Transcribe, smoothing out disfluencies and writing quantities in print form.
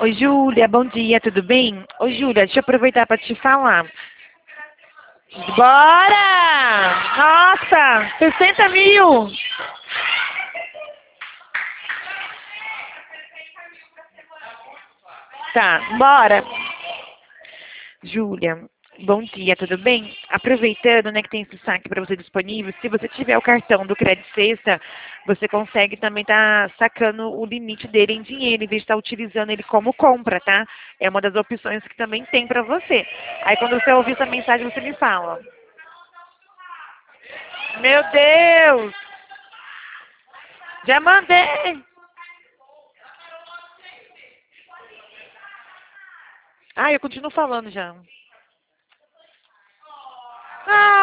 Oi, Júlia, bom dia, tudo bem? Oi, Júlia, deixa eu aproveitar para te falar. Bora! Nossa, 60 mil! Tá, bora! Júlia, bom dia, tudo bem? Aproveitando, né, que tem esse saque para você disponível, se você tiver o cartão do Crédito Sexta, você consegue também estar sacando o limite dele em dinheiro, em vez de estar utilizando ele como compra, tá? É uma das opções que também tem para você. Aí quando você ouvir essa mensagem, você me fala. Meu Deus! Já mandei! Ah, eu continuo falando já. Ah!